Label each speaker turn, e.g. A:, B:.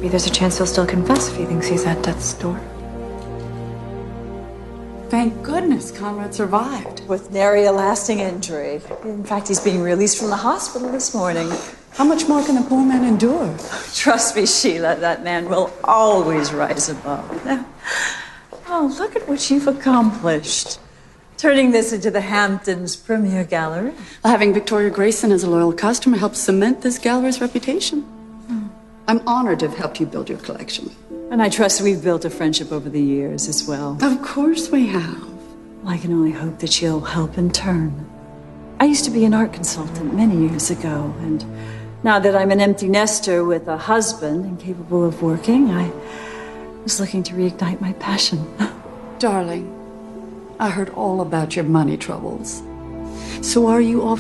A: Maybe there's a chance he'll still confess if he thinks he's at death's door.
B: Thank goodness Conrad survived.
C: With nary a lasting injury. In fact, he's being released from the hospital this morning.
B: How much more can the poor man endure?
C: Trust me, Sheila, that man will always rise above. Now, oh, look at what you've accomplished. Turning this into the Hamptons premier gallery.
B: Having Victoria Grayson as a loyal customer helps cement this gallery's reputation. I'm honored to have helped you build your collection.
C: And I trust we've built a friendship over the years as well.
B: Of course we have.
C: Well, I can only hope that you'll help in turn. I used to be an art consultant many years ago, and now that I'm an empty nester with a husband and capable of working, I was looking to reignite my passion.
B: Darling, I heard all about your money troubles. So are you